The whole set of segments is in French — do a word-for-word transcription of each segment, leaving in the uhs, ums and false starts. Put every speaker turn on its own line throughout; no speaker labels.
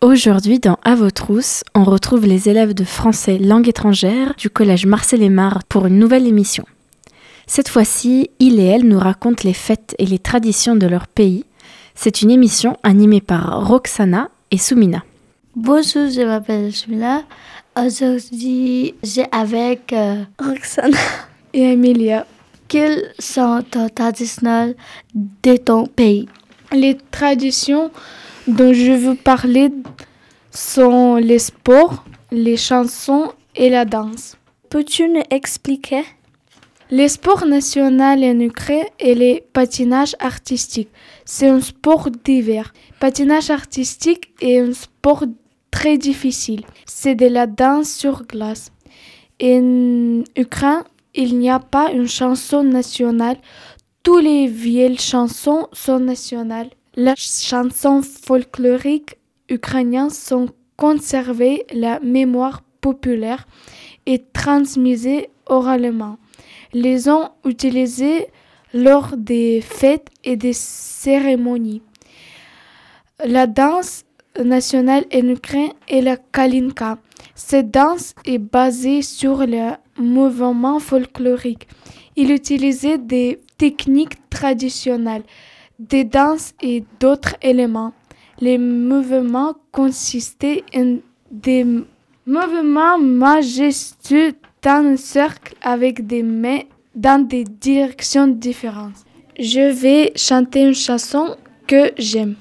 Aujourd'hui, dans À vos trousses, on retrouve les élèves de français langue étrangère du collège Marcel-Aimard pour une nouvelle émission. Cette fois-ci, il et elle nous racontent les fêtes et les traditions de leur pays. C'est une émission animée par Roxana et Soumina.
Bonjour, je m'appelle Soumina. Aujourd'hui, j'ai avec euh, Roxana
et Emilia.
Quelles sont les traditions de ton pays?
Les traditions dont je veux parler sont les sports, les chansons et la danse.
Peux-tu nous expliquer?
Les sports nationaux en Ukraine et les patinages artistiques. C'est un sport d'hiver. Patinage artistique est un sport très difficile. C'est de la danse sur glace. En Ukraine, il n'y a pas une chanson nationale. Toutes les vieilles chansons sont nationales. Les chansons folkloriques ukrainiennes sont conservées, la mémoire populaire est transmise oralement. Les ont utilisées lors des fêtes et des cérémonies. La danse nationale en Ukraine est la kalinka. Cette danse est basée sur le mouvement folklorique. Il utilisait des techniques traditionnelles, des danses et d'autres éléments. Les mouvements consistaient en des mouvements majestueux dans un cercle avec des mains dans des directions différentes. Je vais chanter une chanson que j'aime.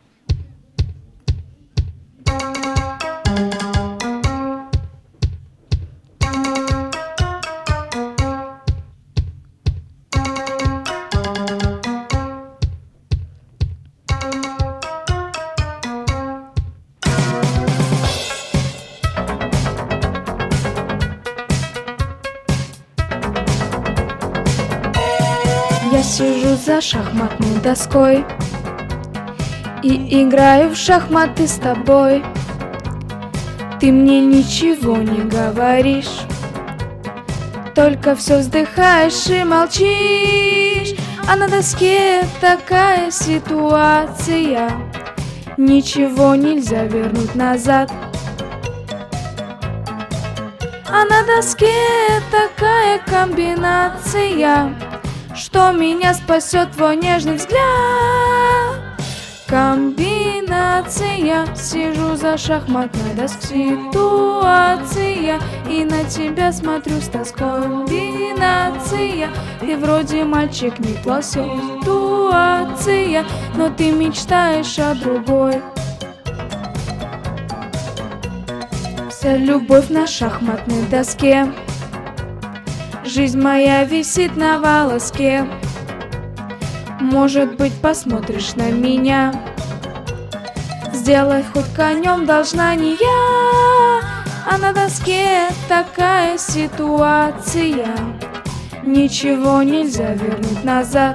Я сижу за шахматной доской и играю в шахматы с тобой. Ты мне ничего не говоришь, только все вздыхаешь и молчишь. А на доске такая ситуация, ничего нельзя вернуть назад. А на доске такая комбинация, что меня спасет твой нежный взгляд. Комбинация, сижу за шахматной доской. Ситуация, и на тебя смотрю с тоской. Комбинация, ты вроде мальчик неплохой. Ситуация, но ты мечтаешь о другой. Вся любовь на шахматной доске, жизнь моя висит на волоске. Может быть, посмотришь на меня, сделать хоть конем должна не я. А на доске такая ситуация, ничего нельзя вернуть назад.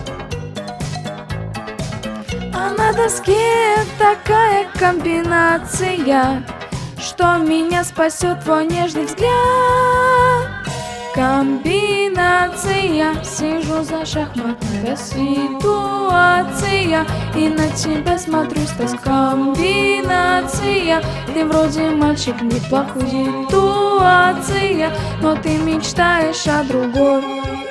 А на доске такая комбинация, что меня спасет твой нежный взгляд. Комбинация, сижу за шахматной ситуация, и на тебя смотрю с тоской. Комбинация, ты вроде мальчик неплохой. Ситуация, но ты мечтаешь о другой.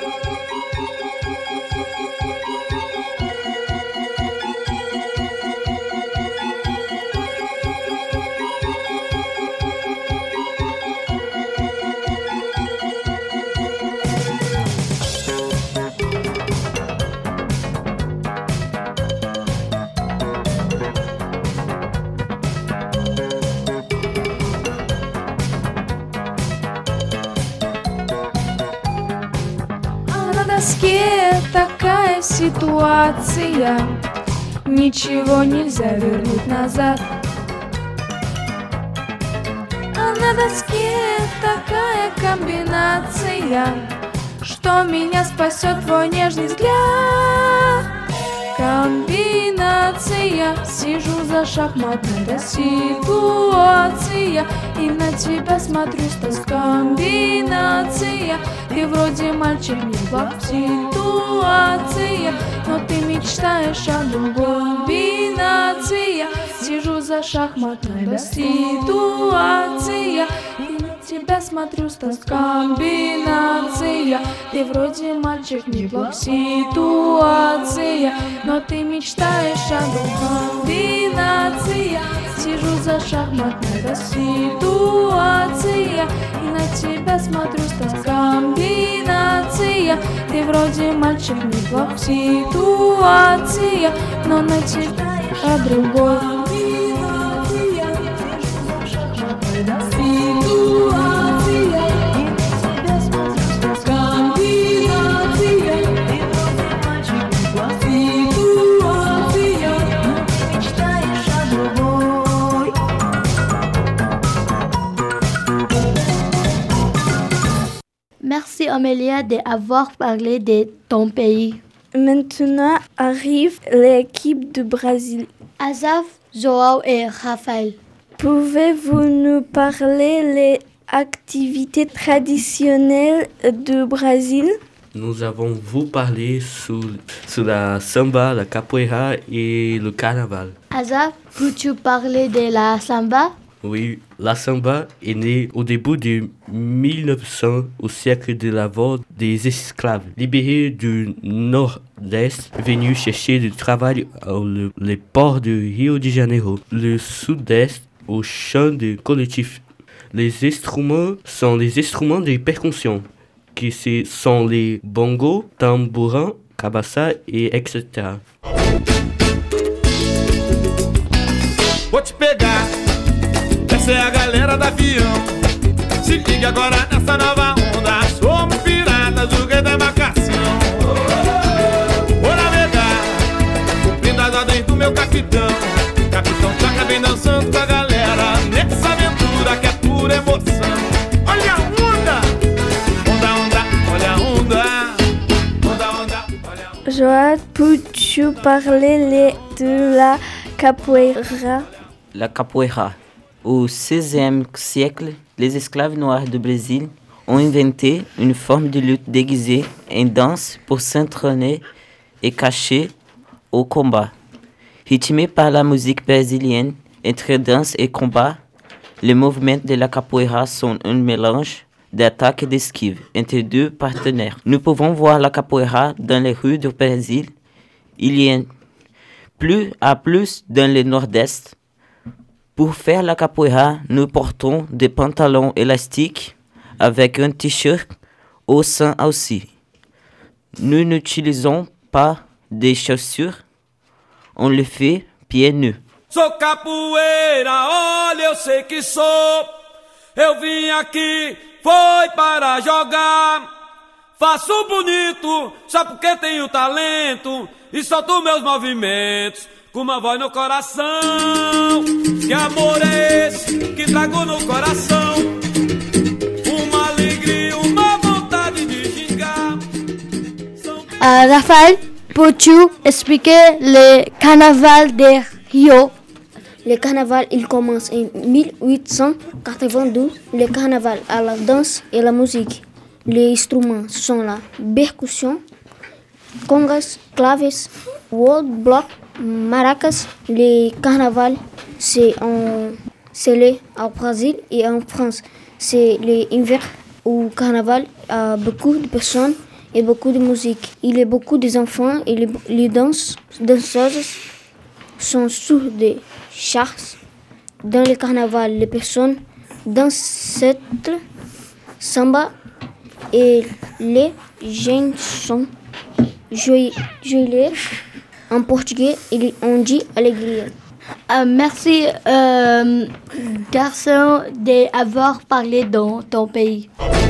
На доске такая ситуация, ничего нельзя вернуть назад. А на доске такая комбинация, что меня спасет твой нежный взгляд. Комбинация, сижу за шахматной доской. Ситуация, и на тебя смотрю с тоской. Комбинация, ты вроде мальчик неплохой. Ситуация, но ты мечтаешь о другой. Комбинация, Сижу за шахматной доске, ситуация, и на тебя смотрю с комбинация. Ты вроде мальчик неплох, ситуация, но ты мечтаешь о другом. Комбинация, сижу за шахматной доске, ситуация, и на тебя смотрю с комбинация. Ты вроде мальчик неплох, ситуация, но на тебя о другой.
Merci Amélia d'avoir parlé de ton pays.
Maintenant arrive l'équipe du Brésil.
Asaf, Joao et Raphaël.
Pouvez-vous nous parler les activités traditionnelles du Brésil?
Nous avons vous parlé sur, sur la samba, la capoeira et le carnaval.
Asaf, peux-tu parler de la samba?
Oui, la samba est née au début de mille neuf cents au siècle de l'avant des esclaves libérés du nord-est venus chercher du travail au le, les ports de Rio de Janeiro, le sud-est au chant de collectif. Les instruments sont les instruments de percussion, qui sont les bongos, tambourins, cabaça et et cetera.
Vou te pegar. Essa é a galera do avião. Se liga agora nessa nova onda. Somos piratas do rei da embarcação. Vou navegar, cumprindo as ordens do meu capitão. Capitão Chaca vem dançando com a galera nessa aventura que é pura emoção. Olha a onda, onda, onda, olha a onda, onda, onda, olha a onda.
Joao, peux-tu parler de la capoeira?
La capoeira. Au seizième siècle, les esclaves noirs du Brésil ont inventé une forme de lutte déguisée en danse pour s'entraîner et cacher au combat. Rythmé par la musique brésilienne, entre danse et combat, les mouvements de la capoeira sont un mélange d'attaque et d'esquive entre deux partenaires. Nous pouvons voir la capoeira dans les rues du Brésil. Il y en a plus à plus dans le nord-est. Pour faire la capoeira, nous portons des pantalons élastiques avec un t-shirt au sein aussi. Nous n'utilisons pas des chaussures, on le fait pieds nus.
Sou capoeira, olha eu sei que sou. Eu vim aqui, foi para jogar. Faço bonito, só porque tenho talento. E solto meus movimentos com uma voz no coração. Que amor é esse que trago no coração? Uma alegria, uma vontade de gingar.
Uh, Raphaël, peux-tu expliquer le carnaval de Rio?
Le carnaval, il commence en mille huit cent quatre-vingt-douze. Le carnaval a la danse et la musique. Les instruments sont la percussion, congas, claves, world block, maracas. Le carnaval, c'est en c'est au Brésil et en France. C'est l'hiver où le carnaval a beaucoup de personnes et beaucoup de musique. Il y a beaucoup d'enfants et les, les danses, danseuses sont sur des chars. Dans le carnaval, les personnes dansent cette samba et les jeunes sont joyeux. En portugais, on dit alegria.
Uh, merci, euh, garçon, d'avoir parlé dans ton pays.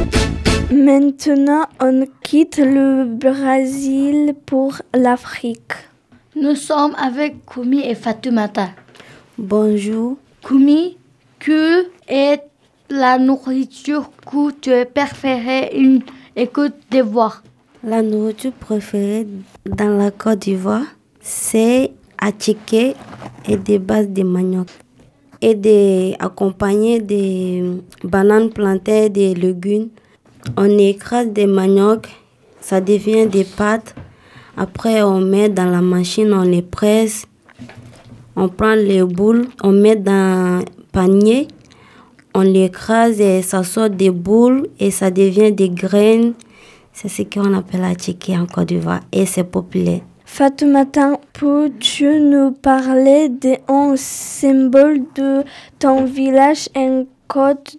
Maintenant, on quitte le Brésil pour l'Afrique.
Nous sommes avec Koumi et Fatoumata.
Bonjour.
Koumi, que est la nourriture que tu préfères une Côte d'Ivoire?
La nourriture préférée dans la Côte d'Ivoire, c'est attiqué et des bases de manioc et de, accompagné des bananes plantées, des légumes. On écrase des maniocs, ça devient des pâtes. Après, on met dans la machine, on les presse On prend les boules, on met dans un panier, on l'écrase et ça sort des boules et ça devient des graines. C'est ce qu'on appelle la tchéké en Côte d'Ivoire et c'est populaire.
Fatoumata, peux-tu nous parler des onze symboles de ton village en Côte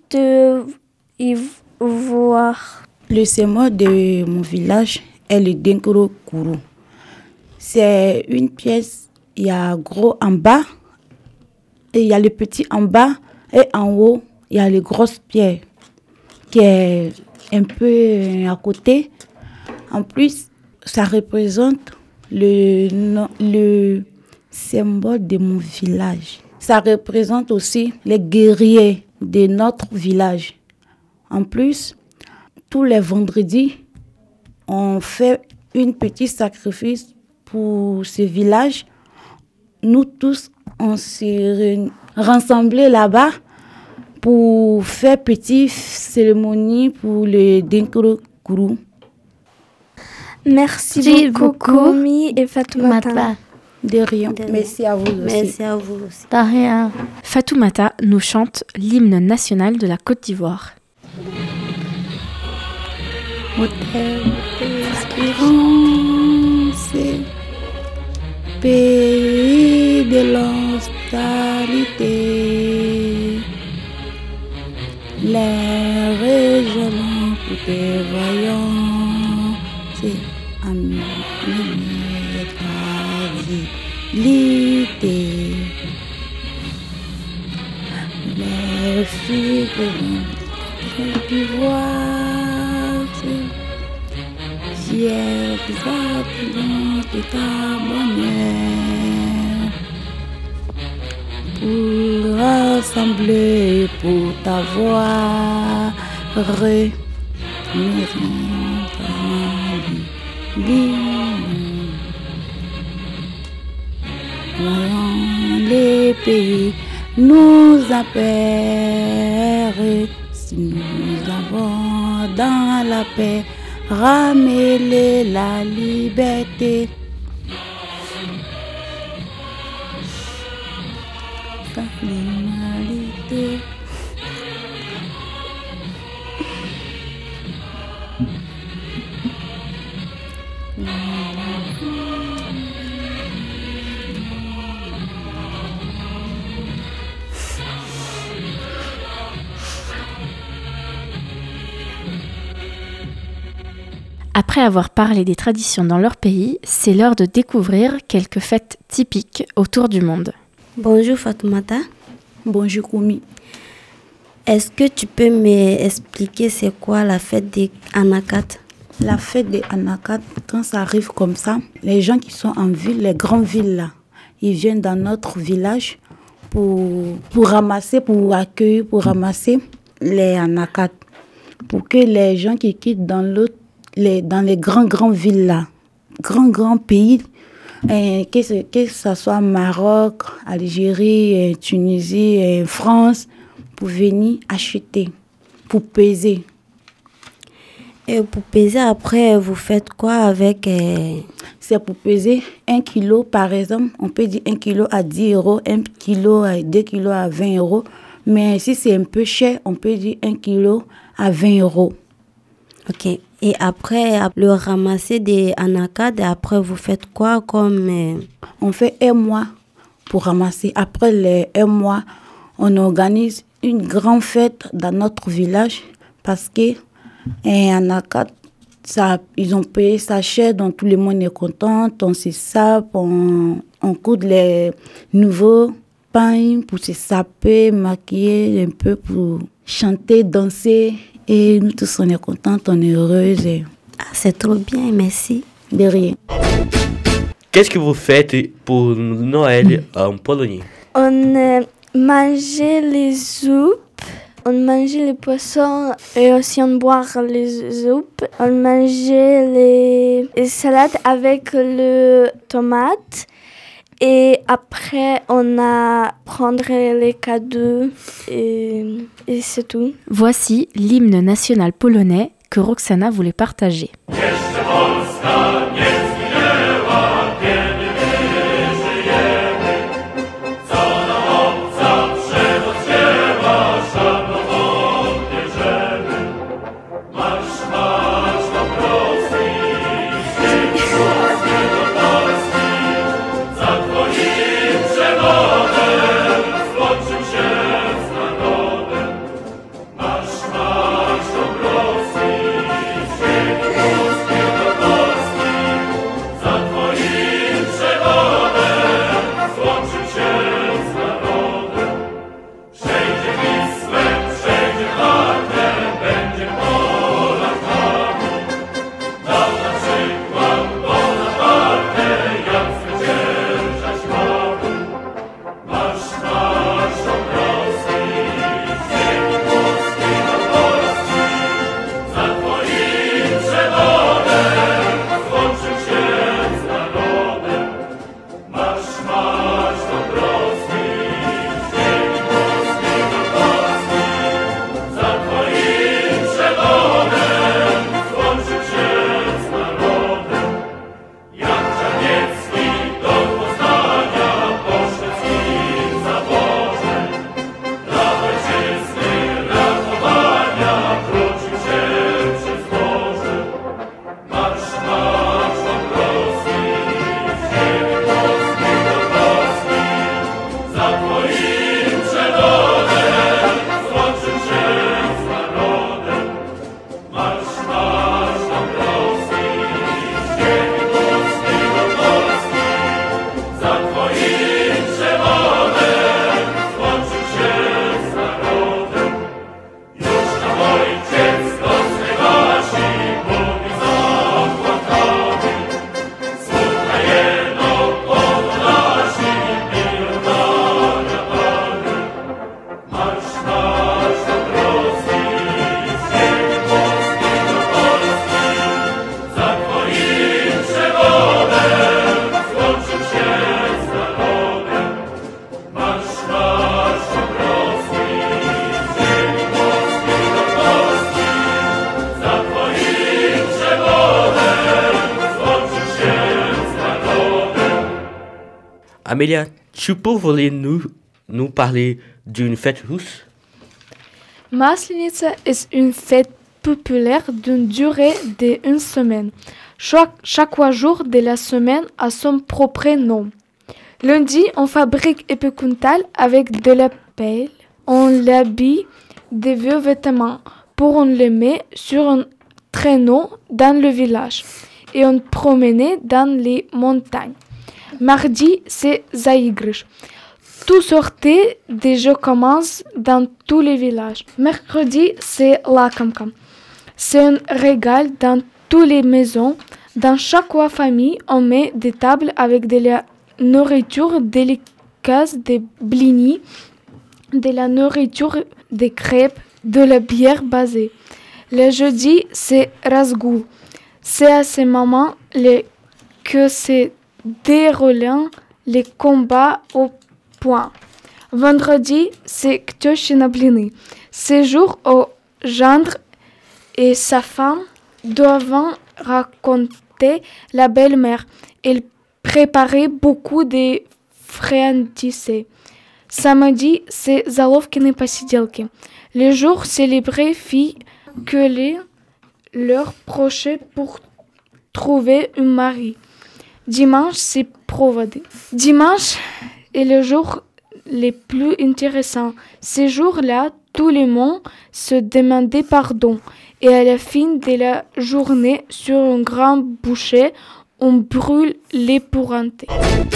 d'Ivoire?
Le symbole de mon village est le Dinkoro Kourou. C'est une pièce, il y a gros en bas, et il y a le petit en bas, et en haut, il y a les grosses pierres qui est un peu à côté. En plus, ça représente le, le symbole de mon village. Ça représente aussi les guerriers de notre village. En plus, tous les vendredis, on fait un petit sacrifice pour ce village. Nous tous, on s'est rassemblés là-bas pour faire une petite cérémonie pour le Dinkoro Kourou.
Merci,
Merci
beaucoup, Koumi et Fatoumata.
De rien.
De rien.
Merci à vous aussi.
Merci à vous aussi.
De rien.
Fatoumata nous chante l'hymne national de la Côte d'Ivoire.
Hôtel d'espérance, pays de l'hospitalité, les régions pour tes voyants, c'est amis, quasi-lité, les filles de Côte d'Ivoire, fiers appelants de ta bonheur, pour rassembler, pour t'avoir, voyons les pays nous appellent, si nous avons dans la paix ramener la liberté. L'humanité.
Après avoir parlé des traditions dans leur pays, c'est l'heure de découvrir quelques fêtes typiques autour du monde.
Bonjour Fatoumata.
Bonjour Koumi.
Est-ce que tu peux m'expliquer c'est quoi la fête des Anakat?
La fête des Anakat, quand ça arrive comme ça, les gens qui sont en ville, les grandes villes là, ils viennent dans notre village pour, pour ramasser, pour accueillir, pour ramasser les Anakat. Pour que les gens qui quittent dans l'autre Les, dans les grands, grands villes là, grands, grands pays, et que, ce, que ce soit Maroc, Algérie, Tunisie, France, pour venir acheter, pour peser.
Et pour peser, après, vous faites quoi avec euh...
C'est pour peser un kilo, par exemple, on peut dire un kilo à dix euros, un kilo à deux kilos à vingt euros. Mais si c'est un peu cher, on peut dire un kilo à vingt euros.
Ok. Et après, le ramasser des anakas, et après, vous faites quoi comme... Euh...
On fait un mois pour ramasser. Après les un mois, on organise une grande fête dans notre village parce que un anakas, ça, ils ont payé ça cher, donc tout le monde est content. On se sape, on, on coud les nouveaux pains pour se saper, maquiller un peu, pour chanter, danser. Et nous tous, on est contents, on est heureuses.
Ah, c'est trop bien, merci.
De rien.
Qu'est-ce que vous faites pour Noël en Pologne?
On euh, mangeait les soupes, on mangeait les poissons et aussi on boit les soupes. On mangeait les, les salades avec le tomate. Et après, on a prendre les cadeaux et, et c'est tout.
Voici l'hymne national polonais que Roxana voulait partager.
Amélia, tu pourrais nous, nous parler d'une fête russe?
Maslenitsa est une fête populaire d'une durée d'une semaine. Chaque, chaque jour de la semaine a son propre nom. Lundi, on fabrique épicuntal avec de la pelle. On l'habille de vieux vêtements pour on les met sur un traîneau dans le village et on promenait dans les montagnes. Mardi, c'est Zaïgrish. Tout sortait des jeux commence dans tous les villages. Mercredi, c'est Lakamkam. C'est un régal dans toutes les maisons. Dans chaque famille, on met des tables avec de la nourriture délicate, des blinis, de la nourriture, des crêpes, de la bière basée. Le jeudi, c'est Razgoul. C'est à ce moment les, que se déroulent les combats au point. Vendredi, c'est Ktyoshina Blini. Ce jour où gendre et sa femme doivent raconter la belle-mère. Ils préparaient beaucoup de friandises. Samedi, c'est Zalovkины посиделки. Les jours célébrés fit que les leur prochain pour trouver un mari. Dimanche, c'est Provody. Dimanche est le jour le plus intéressant. Ces jours-là, tout le monde se demandait pardon. Et à la fin de la journée, sur un grand boucher, on brûle les pourrantés.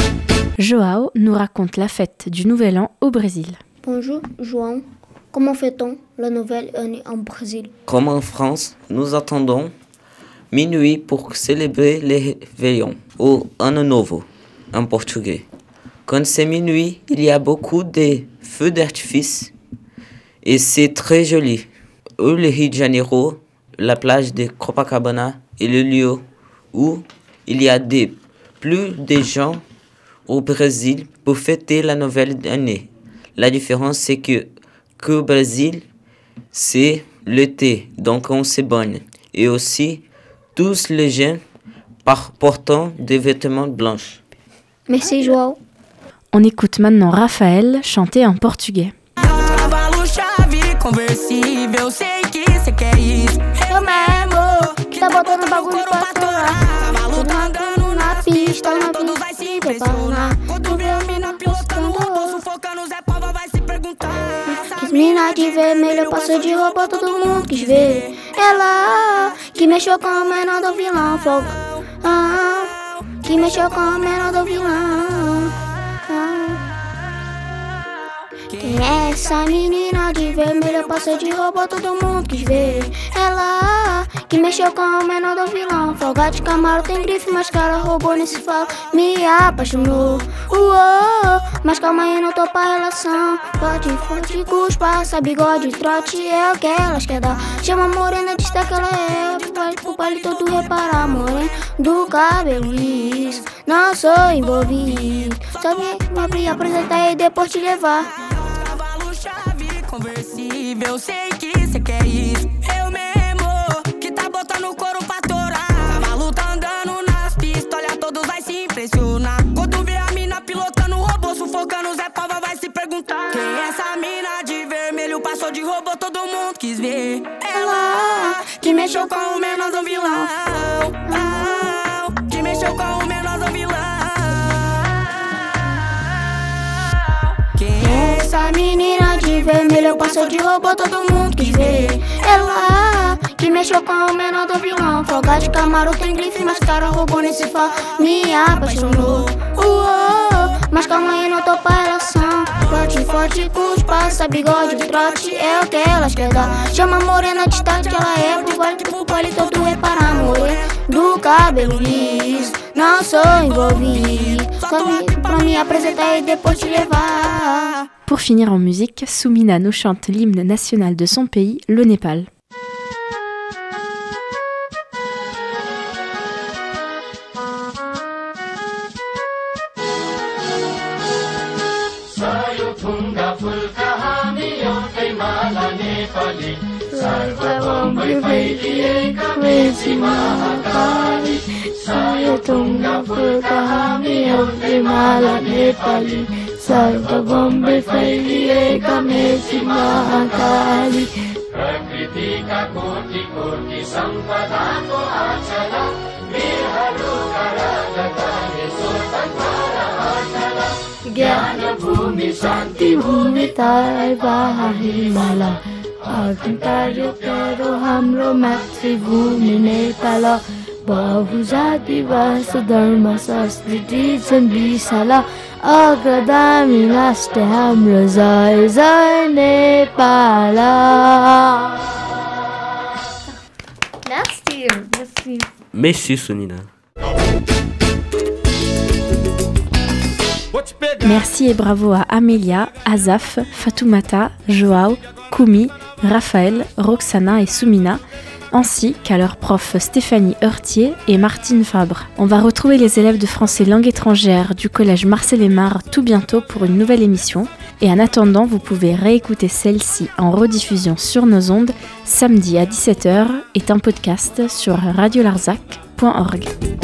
Joao nous raconte la fête du Nouvel An au Brésil.
Bonjour, João. Comment fait-on la nouvelle année en Brésil?
Comme en France, nous attendons minuit pour célébrer les réveillons ou Ano Novo en portugais. Quand c'est minuit, il y a beaucoup de feux d'artifice et c'est très joli. Au Rio de Janeiro, la plage de Copacabana est le lieu où il y a de plus de gens au Brésil pour fêter la nouvelle année. La différence c'est que qu'au Brésil, c'est l'été, donc on se baigne. Et aussi, tous les jeunes portant des vêtements blancs.
Merci João.
On écoute maintenant Raphaël chanter en portugais.
Conversível, sei que cê quer isso. Eu mesmo, tá botando bagulho pra torar. Cavalo tá andando na pista, todos vai se impressionar. Quando vê a mina pilotando o robô, sufocando o Zé Pava vai se perguntar.
As mina de vermelho passou de roupa, todo mundo quis ver. Ela que mexeu com o menor do vilão, fogo. Ah, que mexeu com o menor do vilão. Ah. Quem é essa menina de vermelho? Passou de robô, todo mundo quis ver. Ela que mexeu com o menor do vilão. Folga de Camaro tem grife, mas cara roubou nesse falo. Me apaixonou, uou, mas calma aí, não tô pra relação. Forte, forte, cuspa, essa bigode, trote é o que elas querem dar. Chama a morena, diz que ela é pro baile, pro baile todo reparar. Morena do cabelo liso, não sou envolvido. Só vim me abrir, apresentar e depois te levar.
Conversível, sei que cê quer isso. Eu mesmo, que tá botando o couro pra torar. Cavalo tá andando nas pistas, olha, todos vai se impressionar. Quando vê a mina pilotando o robô, sufocando o Zé Pava vai se perguntar. Quem é essa mina de vermelho? Passou de robô, todo mundo quis ver. Ela, que mexeu com o menor do vilão. Ah, que mexeu com o menor do vilão. Quem é
essa menina de vermelho? Passou de robô, todo mundo quis ver. Ela que mexeu com o menor do vilão. Folga de Camaro tem grife, mas cara roubou nesse falo. Me apaixonou, uou, mas calma aí, não tô pra relação. Forte, forte, cuspa, essa bigode de trote é o que elas querem dar. Chama a morena de tarde que ela é pro baile, pro baile todo reparar. Morena do cabelo liso, não sou envolvido. Só vim pra me apresentar e depois te levar.
Pour finir en musique, Soumina nous chante l'hymne national de son pays, le Népal.
Tunga Furkahami Vimala Nepali Sarva Bombay Faili Kamesi Mahakali Prakriti ka kurti kurti sampada ko achala Virhalu karagata Sultan para achala Gyana Bhumi Shanti Bhumi Tai Vaha Himala Aguntaryo Tero Hamro Matri Bhumi Netala बहुजाति वास धर्म संस्कृति छन् विशाला अग्रगामी राष्ट्र हाम्रो जय जय Nepal. Merci, merci.
Merci Sonina.
Merci et bravo à Amélia, Azaf, Fatoumata, Joao, Koumi, Raphaël, Roxana et Soumina, ainsi qu'à leurs profs Stéphanie Heurtier et Martine Fabre. On va retrouver les élèves de français langue étrangère du collège Marcel Aymar tout bientôt pour une nouvelle émission. Et en attendant, vous pouvez réécouter celle-ci en rediffusion sur nos ondes samedi à dix-sept heures et un podcast sur radio larzac point org.